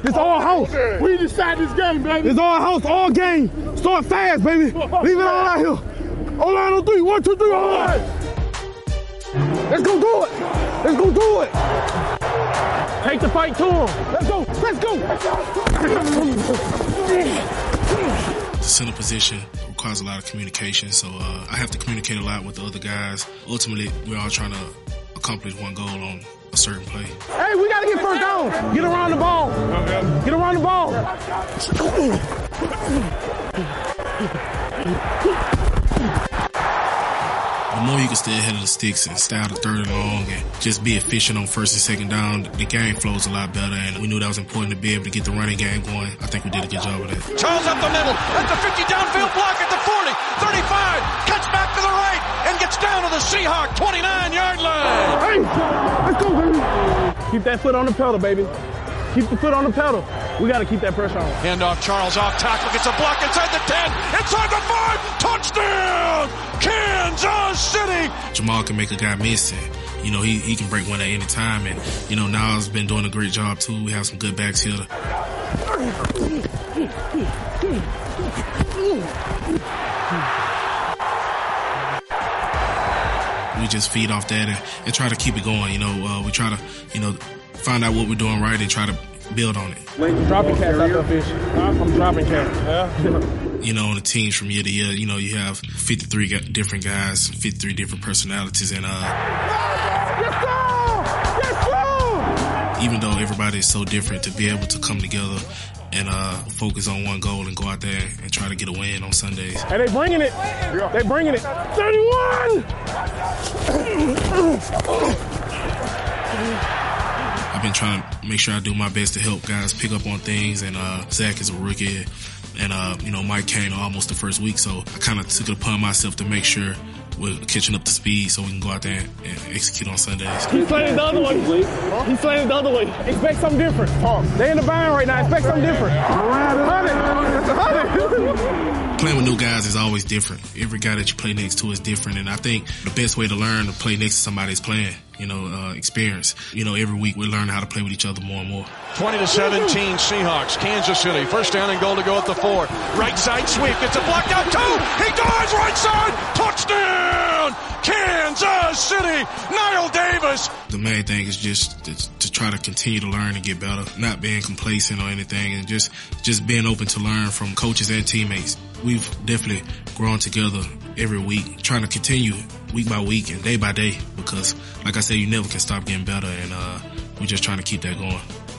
It's all house. We decide this game, baby. It's all house, all game. Start fast, baby. Leave it all out here. O-line on 3. 1, 2, 3, O-line. Let's go do it. Let's go do it. Take the fight to him. Let's go. Let's go. The center position requires a lot of communication, so I have to communicate a lot with the other guys. Ultimately, we're all trying to accomplish one goal on a certain play. Hey, we gotta get first down. Get around the ball. Get around the ball. The more you can stay ahead of the sticks and stay out of third and long and just be efficient on first and second down, the game flows a lot better, and we knew that was important to be able to get the running game going. I think we did a good job of that. Charles up the middle, at the 50, downfield block at the 40, 35, cuts back to the right, and gets down to the Seahawk 29-yard line. Hey, let's go, baby. Keep that foot on the pedal, baby. Keep the foot on the pedal. We got to keep that pressure on. Handoff, Charles off tackle, gets a block inside the 10, inside the 5, touchdown, Kansas City. Jamal can make a guy miss, and, you know, he can break one at any time, and, you know, Niles been doing a great job, too. We have some good backs here. We just feed off that and try to keep it going, you know. We try to, you know, find out what we're doing right and try to build on it. Dropping cats out there, fish. I'm dropping cats. Yeah. You know, on the teams from year to year, you know, you have 53 different guys, 53 different personalities, and even though everybody is so different, to be able to come together and focus on one goal and go out there and try to get a win on Sundays. Hey, they bringing it. They bringing it. 31! I've been trying to make sure I do my best to help guys pick up on things, and Zach is a rookie, and you know, Mike came almost the first week, so I kind of took it upon myself to make sure we're catching up to speed so we can go out there and execute on Sundays. He's playing it the other way. He's playing it the other way. Expect something different. They in the bind right now. Expect something different. Playing with new guys is always different. Every guy that you play next to is different, and I think the best way to learn to play next to somebody is playing, you know, experience. You know, every week we're learning how to play with each other more and more. 20-17 Seahawks, Kansas City. First down and goal to go at the 4. Right side sweep, gets a block out 2. He dives right side, touchdown, Kansas City, Niall Davis. The main thing is just to try to continue to learn and get better, not being complacent or anything, and just being open to learn from coaches and teammates. We've definitely grown together every week, trying to continue week by week and day by day, because like I said, you never can stop getting better, and we're just trying to keep that going.